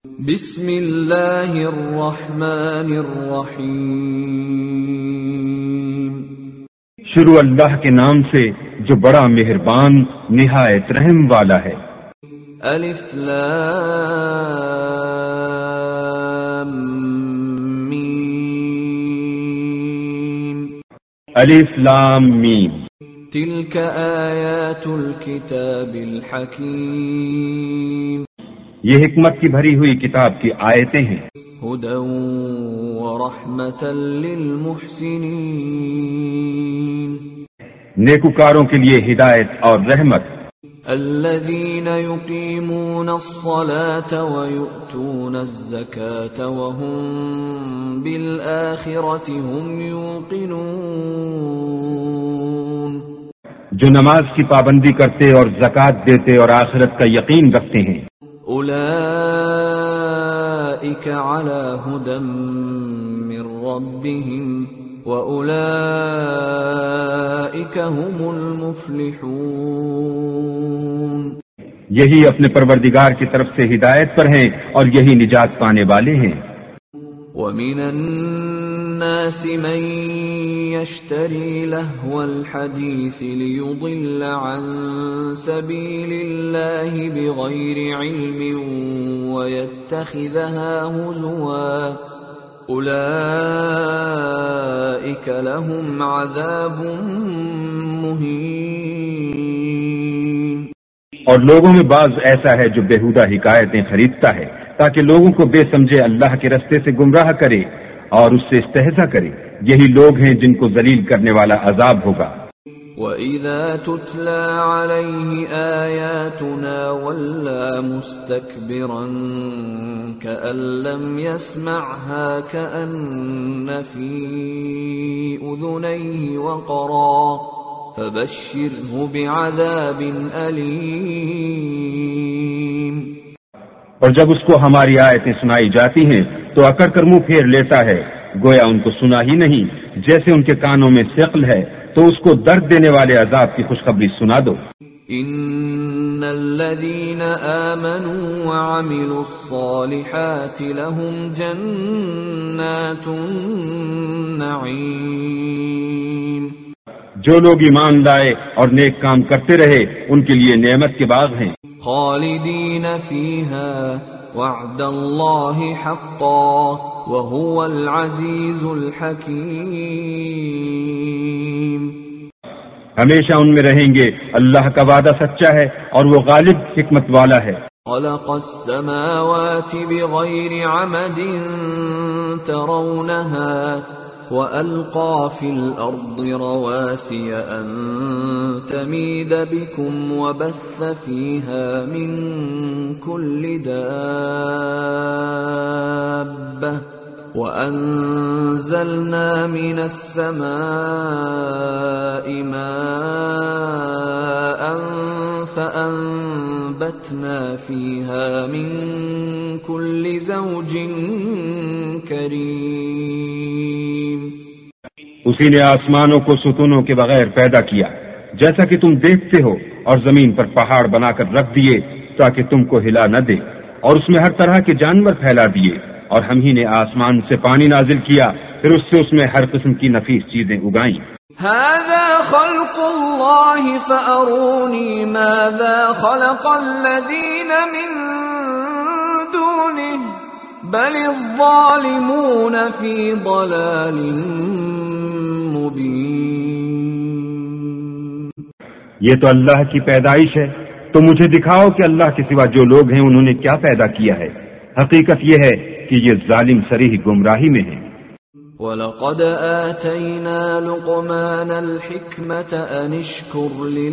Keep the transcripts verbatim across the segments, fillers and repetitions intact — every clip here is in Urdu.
بسم اللہ الرحمن الرحیم۔ شروع اللہ کے نام سے جو بڑا مہربان نہایت رحم والا ہے۔ الف لام میم۔ الف لام میم۔ تلک آیات الکتاب الحکیم۔ یہ حکمت کی بھری ہوئی کتاب کی آیتیں ہیں۔ ہدی ورحمۃ للمحسنین۔ نیکوکاروں کے لیے ہدایت اور رحمت۔ الذین یقیمون الصلاة ویؤتون الزکاة وهم بالآخرة هم یوقنون۔ جو نماز کی پابندی کرتے اور زکوٰۃ دیتے اور آخرت کا یقین رکھتے ہیں۔ اولئک علی ھدی من ربہم واولئک هم المفلحون۔ یہی اپنے پروردگار کی طرف سے ہدایت پر ہیں اور یہی نجات پانے والے ہیں۔ ومن الناس من يشتري لهو الحديث ليضل عن سبيل الله بغير علم ويتخذها هزوا أولئك لهم عذاب مهين۔ اور لوگوں میں بعض ایسا ہے جو بیہودہ حکایتیں خریدتا ہے تاکہ لوگوں کو بے سمجھے اللہ کے رستے سے گمراہ کرے اور اس سے استہزاء کرے، یہی لوگ ہیں جن کو ذلیل کرنے والا عذاب ہوگا۔ وَإِذَا تُتْلَى عَلَيْهِ آيَاتُنَا وَلَّى مُسْتَكْبِرًا كَأَن لَّمْ يَسْمَعْهَا كَأَنَّ فِي أُذُنَيْهِ وَقْرًا فَبَشِّرْهُ بِعَذَابٍ أَلِيمٍ۔ اور جب اس کو ہماری آیتیں سنائی جاتی ہیں تو اکڑ کر منہ پھیر لیتا ہے، گویا ان کو سنا ہی نہیں، جیسے ان کے کانوں میں ثقل ہے، تو اس کو درد دینے والے عذاب کی خوشخبری سنا دو۔ ان الذين آمنوا وعملوا الصالحات لهم جنات النعيم۔ جو لوگ ایمان لائے اور نیک کام کرتے رہے ان کے لیے نعمت کے باغ ہیں۔ خالدین فیہا وعد اللہ حقا وهو العزیز الحکیم۔ ہمیشہ ان میں رہیں گے، اللہ کا وعدہ سچا ہے اور وہ غالب حکمت والا ہے۔ خلق السماوات بغیر عمد ترونها وَأَلْقَى فِي الْأَرْضِ رَوَاسِيَ أَن تَمِيدَ بِكُمْ وَبَثَّ فِيهَا مِن كُلِّ دَابَّةٍ وَأَنزَلْنَا مِنَ السَّمَاءِ مَاءً فَأَنبَتْنَا فِيهَا مِن كُلِّ زَوْجٍ كَرِيمٍ۔ اسی نے آسمانوں کو ستونوں کے بغیر پیدا کیا جیسا کہ تم دیکھتے ہو، اور زمین پر پہاڑ بنا کر رکھ دیے تاکہ تم کو ہلا نہ دے، اور اس میں ہر طرح کے جانور پھیلا دیے، اور ہم ہی نے آسمان سے پانی نازل کیا، پھر اس سے اس میں ہر قسم کی نفیس چیزیں اگائیں۔ هذا خلق اللہ فأرونی ماذا خلق الذین من دونه بل الظالمون فی ضلال مبین۔ یہ تو اللہ کی پیدائش ہے، تو مجھے دکھاؤ کہ اللہ کے سوا جو لوگ ہیں انہوں نے کیا پیدا کیا ہے۔ حقیقت یہ ہے کہ یہ ظالم صریح گمراہی میں ہیں۔ وَلَقَدْ آتَيْنَا لُقْمَانَ الْحِكْمَةَ أَنِ اشْكُرْ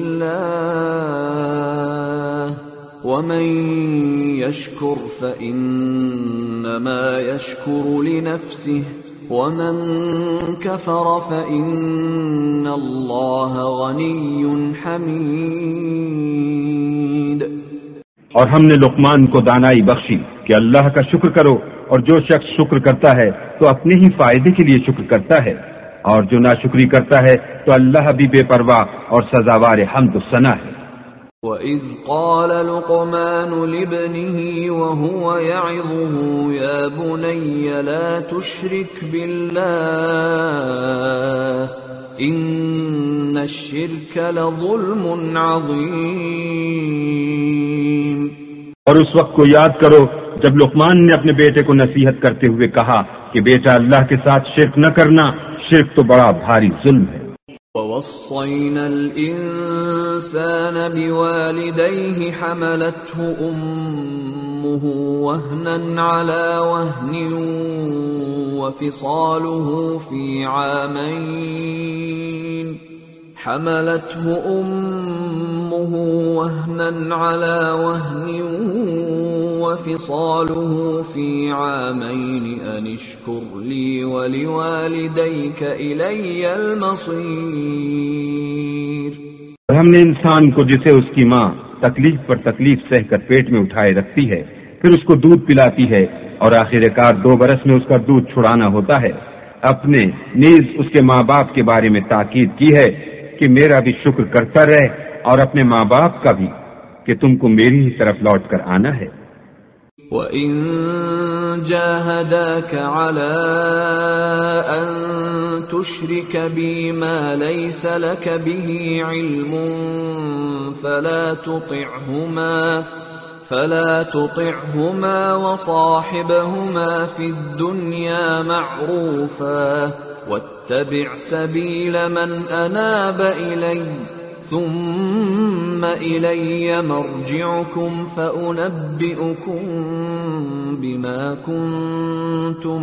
لِلَّهِ وَمَن يَشْكُرْ فَإِنَّمَا يَشْكُرُ لِنَفْسِهِ وَمَن كَفَرَ فَإِنَّ اللَّهَ غَنِيٌّ حَمِيدٌ۔ اور ہم نے لقمان کو دانائی بخشی کہ اللہ کا شکر کرو، اور جو شخص شکر کرتا ہے تو اپنے ہی فائدے کے لیے شکر کرتا ہے، اور جو ناشکری کرتا ہے تو اللہ بھی بے پرواہ اور سزاوار حمد و ثنا ہے۔ وَإِذْ قَالَ لُقْمَانُ لِابْنِهِ وَهُوَ يَعِظُهُ يَا بُنَيَّ لَا تُشْرِكْ بِاللَّهِ إِنَّ الشِّرْكَ لَظُلْمٌ عَظِيمٌ۔ اور اس وقت کو یاد کرو جب لقمان نے اپنے بیٹے کو نصیحت کرتے ہوئے کہا کہ بیٹا اللہ کے ساتھ شرک نہ کرنا، شرک تو بڑا بھاری ظلم ہے۔ وَوَصَّيْنَا الْإِنسَانَ بِوَالِدَيْهِ حَمَلَتْهُ أُمُّهُ وَهْنًا عَلَى وَهْنٍ وَفِصَالُهُ فِي عَامَيْنِ حَمَلَتْهُ أُمُّهُ وَهْنًا عَلَى وَهْنٍ وَفِصَالُهُ فِي عَامَيْنِ أَنِ اشْكُرْ لِي وَلِوَالِدَيْكَ إِلَيَّ الْمَصِيرُ۔ اور ہم نے انسان کو جسے اس کی ماں تکلیف پر تکلیف سہ کر پیٹ میں اٹھائے رکھتی ہے، پھر اس کو دودھ پلاتی ہے اور آخر کار دو برس میں اس کا دودھ چھڑانا ہوتا ہے، اپنے نیز اس کے ماں باپ کے بارے میں تاکید کی ہے کہ میرا بھی شکر کرتا رہے اور اپنے ماں باپ کا بھی کہ تم کو میری ہی طرف لوٹ کر آنا ہے۔ وَإِن جَاهَدَاكَ عَلَىٰ أَن تُشْرِكَ بِي مَا لَيْسَ لَكَ بِهِ عِلْمٌ فَلَا تُطِعْهُمَا فَلَا تُطِعْهُمَا وَصَاحِبْهُمَا فِي الدُّنْيَا مَعْرُوفًا وَاتَّبِعْ سَبِيلَ مَنْ أَنَابَ إِلَيَّ ثُمَّ إِلَيَّ مَرْجِعُكُمْ فَأُنَبِّئُكُمْ بِمَا كُنْتُمْ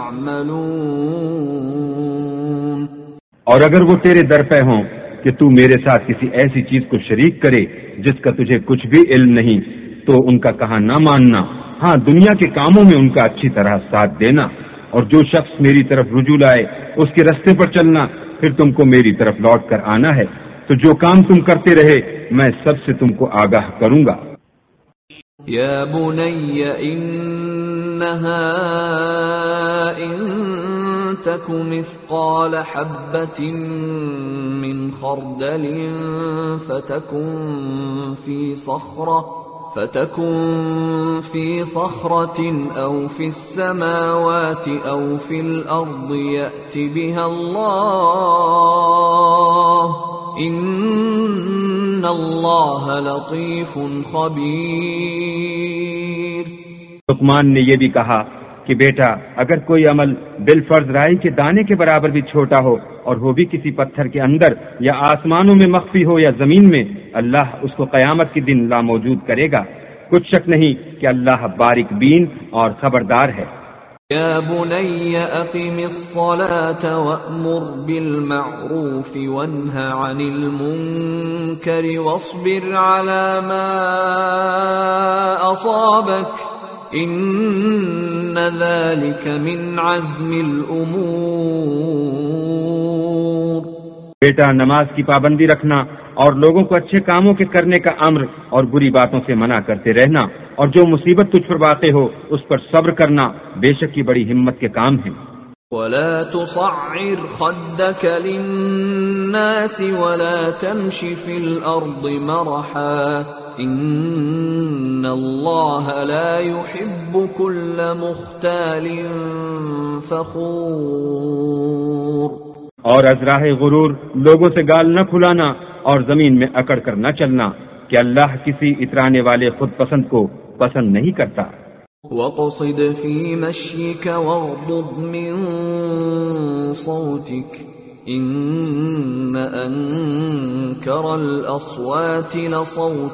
تَعْمَلُونَ۔ اور اگر وہ تیرے در پہ ہوں کہ تو میرے ساتھ کسی ایسی چیز کو شریک کرے جس کا تجھے کچھ بھی علم نہیں، تو ان کا کہا نہ ماننا، ہاں دنیا کے کاموں میں ان کا اچھی طرح ساتھ دینا، اور جو شخص میری طرف رجوع لائے اس کے رستے پر چلنا، پھر تم کو میری طرف لوٹ کر آنا ہے، تو جو کام تم کرتے رہے میں سب سے تم کو آگاہ کروں گا۔ یا بنی انہا ان تک مثقال حبۃ من خردل فتکن فی صخرہ فتكن في صخرة أو في السماوات أو في الأرض يأت بها الله إن الله لطيف خبير۔ لقمان نے یہ بھی کہا کہ بیٹا اگر کوئی عمل بالفرض رائی کے دانے کے برابر بھی چھوٹا ہو اور وہ بھی کسی پتھر کے اندر یا آسمانوں میں مخفی ہو یا زمین میں، اللہ اس کو قیامت کے دن لا موجود کرے گا، کچھ شک نہیں کہ اللہ باریک بین اور خبردار ہے۔ یا بنی اقم الصلاة وأمر بالمعروف وانہ عن المنکر واصبر على ما اصابک ان ذلك من عزم الامور۔ بیٹا نماز کی پابندی رکھنا اور لوگوں کو اچھے کاموں کے کرنے کا امر اور بری باتوں سے منع کرتے رہنا، اور جو مصیبت تجھ پر واقع ہو اس پر صبر کرنا بے شک یہ بڑی ہمت کے کام ہیں۔ وَلَا تُصَعِّرْ خَدَّكَ لِلنَّاسِ وَلَا تَمْشِ فِي الْأَرْضِ مَرَحًا إِنَّ اللَّهَ لَا يُحِبُّ كُلَّ مُخْتَالٍ فَخُورٍ۔ اور از راہ غرور لوگوں سے گال نہ کھلانا اور زمین میں اکڑ کر نہ چلنا کہ اللہ کسی اترانے والے خود پسند کو پسند نہیں کرتا۔ وَاقْصِدْ فِي مَشْيِكَ وَاغْضُضْ مِنْ صَوْتِكَ إِنَّ أَنْكَرَ الْأَصْوَاتِ لَصَوْتُ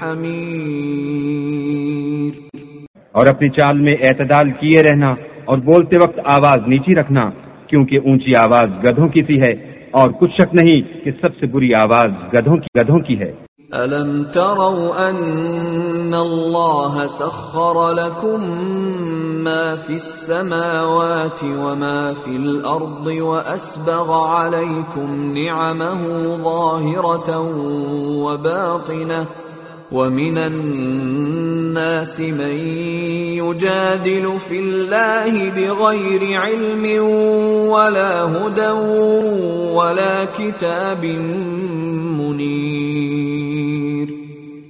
الْحَمِيرِ۔ اور اپنی چال میں اعتدال کیے رہنا اور بولتے وقت آواز نیچی رکھنا، کیونکہ اونچی آواز گدھوں کی سی ہے، اور کچھ شک نہیں کہ سب سے بری آواز گدھوں کی گدھوں کی ہے۔ أَلَمْ تَرَوْا أَنَّ اللَّهَ سَخَّرَ لَكُم مَّا فِي السَّمَاوَاتِ وَمَا فِي الْأَرْضِ وَأَسْبَغَ عَلَيْكُمْ نِعَمَهُ ظَاهِرَةً وَبَاطِنَةً وَمِنَ النَّاسِ مَن يُجَادِلُ فِي اللَّهِ بِغَيْرِ عِلْمٍ وَلَا هُدًى وَلَا كِتَابٍ مُنِيرٍ۔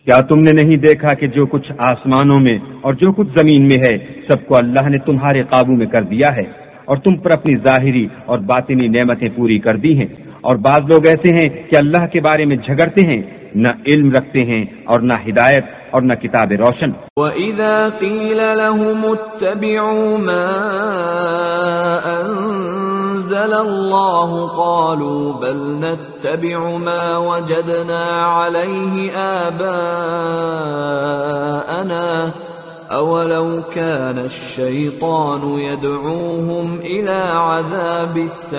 کیا تم نے نہیں دیکھا کہ جو کچھ آسمانوں میں اور جو کچھ زمین میں ہے سب کو اللہ نے تمہارے قابو میں کر دیا ہے، اور تم پر اپنی ظاہری اور باطنی نعمتیں پوری کر دی ہیں، اور بعض لوگ ایسے ہیں کہ اللہ کے بارے میں جھگڑتے ہیں، نہ علم رکھتے ہیں اور نہ ہدایت اور نہ کتاب روشن۔ وَإِذَا قِيلَ لَهُمُ اتَّبِعُوا مَا أَنزَلَ اللَّهُ قَالُوا بَلْ نَتَّبِعُ مَا وَجَدْنَا عَلَيْهِ آبَاءَنَا أَوَلَوْ كَانَ الشَّيْطَانُ يَدْعُوهُمْ إِلَى عَذَابِ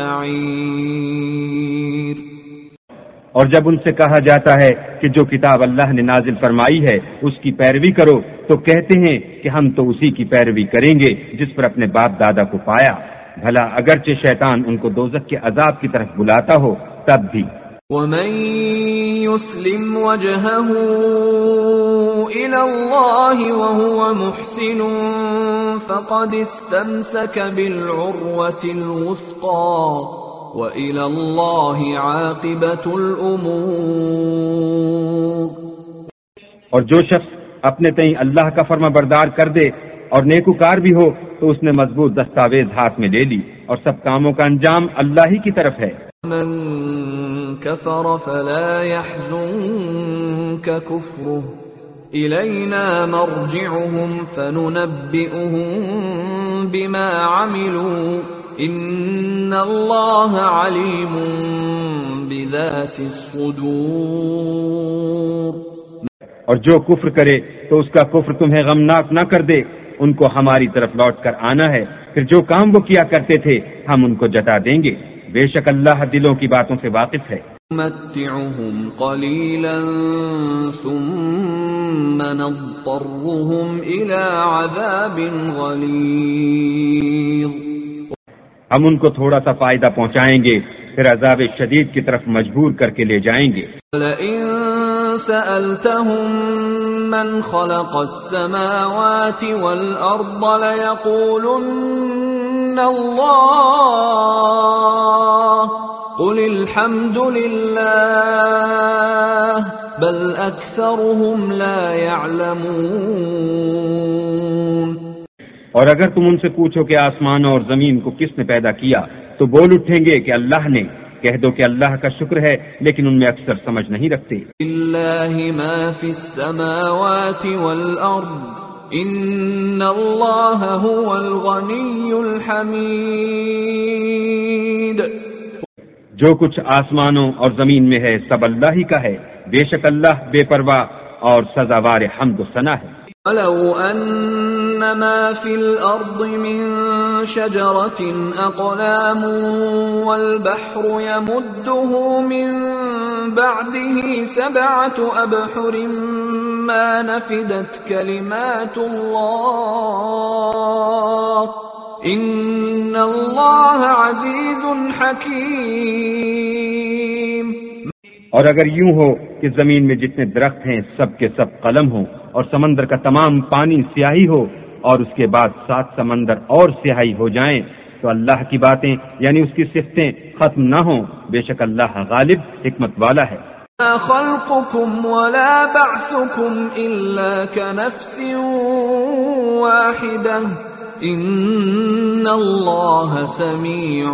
السَّعِيرِ۔ اور جب ان سے کہا جاتا ہے کہ جو کتاب اللہ نے نازل فرمائی ہے اس کی پیروی کرو تو کہتے ہیں کہ ہم تو اسی کی پیروی کریں گے جس پر اپنے باپ دادا کو پایا، بھلا اگرچہ شیطان ان کو دوزخ کے عذاب کی طرف بلاتا ہو تب بھی۔ وَمَن يُسْلِمْ وَجْهَهُ إِلَى اللَّهِ وَهُوَ مُحْسِنٌ فَقَدِ اسْتَمْسَكَ بِالْعُرْوَةِ الْوُثْقَى وَإِلَى اللَّهِ عَاقِبَةُ الْأُمُورِ۔ اور جو شخص اپنے تئیں اللہ کا فرما بردار کر دے اور نیکوکار بھی ہو تو اس نے مضبوط دستاویز ہاتھ میں لے لی، اور سب کاموں کا انجام اللہ ہی کی طرف ہے۔ من كفر فلا يحزنك كفره إلينا مرجعهم فننبئهم بما عملوا إن الله عليم بذات الصدور۔ اور جو کفر کرے تو اس کا کفر تمہیں غمناک نہ کر دے، ان کو ہماری طرف لوٹ کر آنا ہے، پھر جو کام وہ کیا کرتے تھے ہم ان کو جتا دیں گے، بے شک اللہ دلوں کی باتوں سے واقف ہے۔ متعهم قليلا ثم نضطرهم إلى عذاب غليظ۔ ہم ان کو تھوڑا سا فائدہ پہنچائیں گے پھر عذاب شدید کی طرف مجبور کر کے لے جائیں گے۔ لئن سألتهم من خلق السماوات والأرض ليقولن الله قل الحمد لله بل أكثرهم لا يعلمون۔ اور اگر تم ان سے پوچھو کہ آسمانوں اور زمین کو کس نے پیدا کیا تو بول اٹھیں گے کہ اللہ نے، کہہ دو کہ اللہ کا شکر ہے لیکن ان میں اکثر سمجھ نہیں رکھتے۔ للہ ما فی السماوات والارض ان اللہ هو الغنی الحمید۔ جو کچھ آسمانوں اور زمین میں ہے سب اللہ ہی کا ہے، بے شک اللہ بے پرواہ اور سزاوار حمد و ثنا ہے۔ وَلَوْ أَنَّ مَا فِي الْأَرْضِ مِن شَجَرَةٍ أَقْلَامٌ وَالْبَحْرُ يَمُدُّهُ مِن بَعْدِهِ سَبْعَةُ أَبْحُرٍ مَا نَفِدَتْ كَلِمَاتُ اللَّهِ إِنَّ اللَّهَ عَزِيزٌ حَكِيمٌ۔ اور اگر یوں ہو کہ زمین میں جتنے درخت ہیں سب کے سب قلم ہوں اور سمندر کا تمام پانی سیاہی ہو اور اس کے بعد سات سمندر اور سیاہی ہو جائیں تو اللہ کی باتیں یعنی اس کی صفتیں ختم نہ ہوں، بے شک اللہ غالب حکمت والا ہے۔ ما خلقكم ولا بعثكم إلا كنفس واحدة إن الله سميع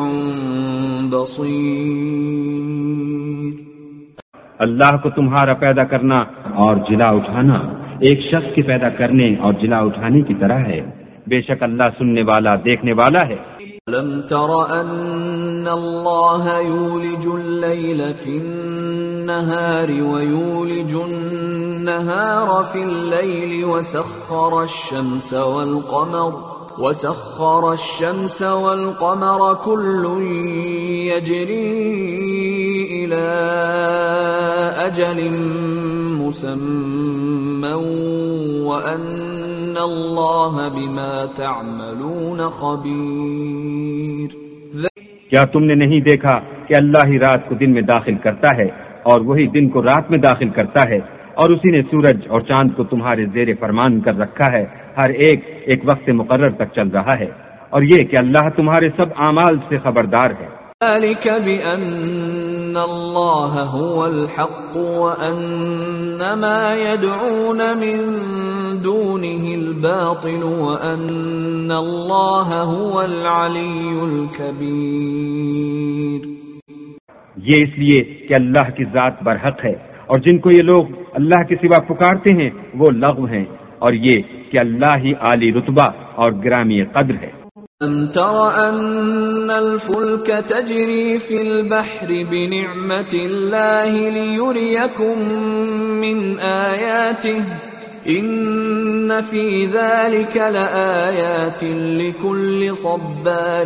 بصير۔ اللہ کو تمہارا پیدا کرنا اور جلا اٹھانا ایک شخص کے پیدا کرنے اور جلا اٹھانے کی طرح ہے، بے شک اللہ سننے والا دیکھنے والا ہے۔ أَلَمْ تَرَ أَنَّ اللَّهَ يُولِجُ اللَّيْلَ فِي النَّهَارِ وَيُولِجُ النَّهَارَ فِي اللَّيْلِ وَسَخَّرَ الشَّمْسَ وَالْقَمَرَ وَسَخَّرَ الشَّمْسَ وَالْقَمَرَ كُلٌّ يَجْرِي إِلَى أَجَلٍ مُّسَمًّى وَأَنَّ اللَّهَ بِمَا تَعْمَلُونَ خَبِيرٌ۔ کیا تم نے نہیں دیکھا کہ اللہ ہی رات کو دن میں داخل کرتا ہے اور وہی دن کو رات میں داخل کرتا ہے، اور اسی نے سورج اور چاند کو تمہارے زیر فرمان کر رکھا ہے، ہر ایک ایک وقت مقرر تک چل رہا ہے، اور یہ کہ اللہ تمہارے سب اعمال سے خبردار ہے۔ ذلك بأن اللہ هو الحق وان ما يدعون من دونه الباطل وان اللہ هو العلی الکبیر۔ یہ اس لیے کہ اللہ کی ذات برحق ہے، اور جن کو یہ لوگ اللہ کے سوا پکارتے ہیں وہ لغو ہیں، اور یہ کہ اللہ ہی عالی رتبہ اور گرامی قدر ہے۔ أَلَمْ تَرَ أَنَّ الْفُلْكَ تَجْرِي فِي الْبَحْرِ بِنِعْمَةِ اللَّهِ لِيُرِيَكُم مِّنْ آيَاتِهِ إِنَّ فِي ذَلِكَ لَآيَاتٍ لِكُلِّ صَبَّارٍ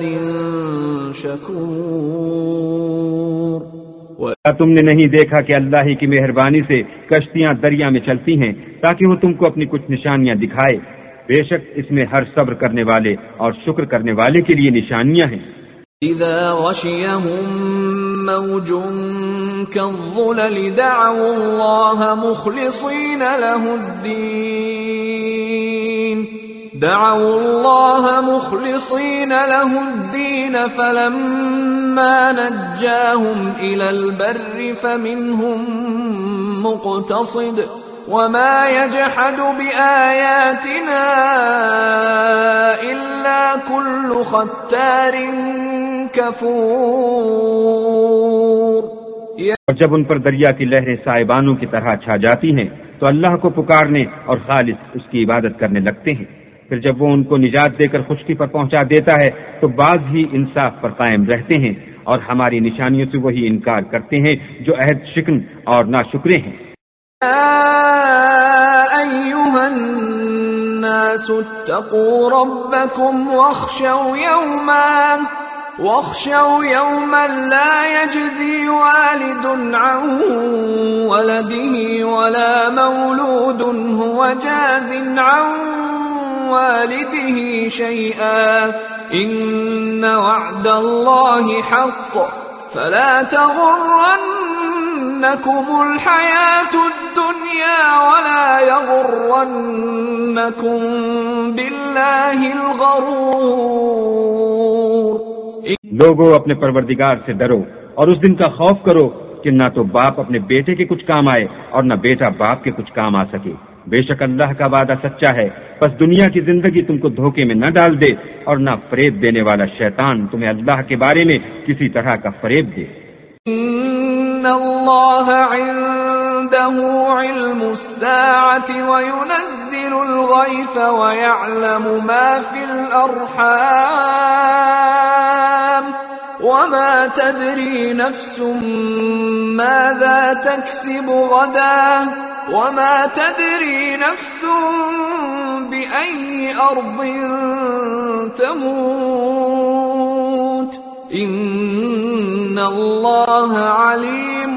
شَكُورٍ۔ کیا تم نے نہیں دیکھا کہ اللہ ہی کی مہربانی سے کشتیاں دریا میں چلتی ہیں تاکہ وہ تم کو اپنی کچھ نشانیاں دکھائے؟ بے شک اس میں ہر صبر کرنے والے اور شکر کرنے والے کے لیے نشانیاں ہیں۔ اذا غشيهم موج كالظلل دعوا الله مخلصين له الدين دعوا الله مخلصين له الدين فلما نجاهم إلى البر فمنهم مقتصد وما يجحد بآياتنا إلا كل ختار كفور۔ اور جب ان پر دریا کی لہریں سائبانوں کی طرح چھا جاتی ہیں تو اللہ کو پکارنے اور خالص اس کی عبادت کرنے لگتے ہیں، پھر جب وہ ان کو نجات دے کر خشکی پر پہنچا دیتا ہے تو بعض ہی انصاف پر قائم رہتے ہیں، اور ہماری نشانیوں سے وہی انکار کرتے ہیں جو عہد شکن اور ناشکرے ہیں۔ أيها الناس اتقوا ربكم واخشوا يوما واخشوا يوما لا يجزي والد عن ولده ولا مولود هو جاز عن والده شيئا إن وعد الله حق فلا تغرنكم الحياة الدنيا ولا يغرنكم بالله الغرور۔ لوگوں اپنے پروردگار سے ڈرو اور اس دن کا خوف کرو کہ نہ تو باپ اپنے بیٹے کے کچھ کام آئے اور نہ بیٹا باپ کے کچھ کام آ سکے۔ بے شک اللہ کا وعدہ سچا ہے، بس دنیا کی زندگی تم کو دھوکے میں نہ ڈال دے اور نہ فریب دینے والا شیطان تمہیں اللہ کے بارے میں کسی طرح کا فریب دے۔ ان اللہ عنده علم الساعة وينزل الغيث ويعلم ما في الأرحام وما تدري نفس ماذا تكسب غدا وما تدري نفس بأي أرض تموت ان اللہ علیم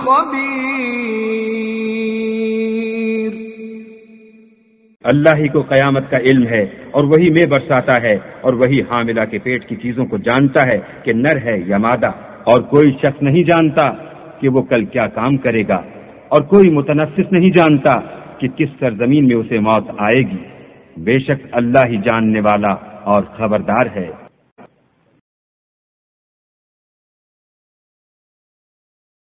خبیر۔ اللہ ہی کو قیامت کا علم ہے اور وہی میں برساتا ہے، اور وہی حاملہ کے پیٹ کی چیزوں کو جانتا ہے کہ نر ہے یا مادہ، اور کوئی شخص نہیں جانتا کہ وہ کل کیا کام کرے گا، اور کوئی متنفس نہیں جانتا کہ کس سرزمین میں اسے موت آئے گی۔ بے شک اللہ ہی جاننے والا اور خبردار ہے۔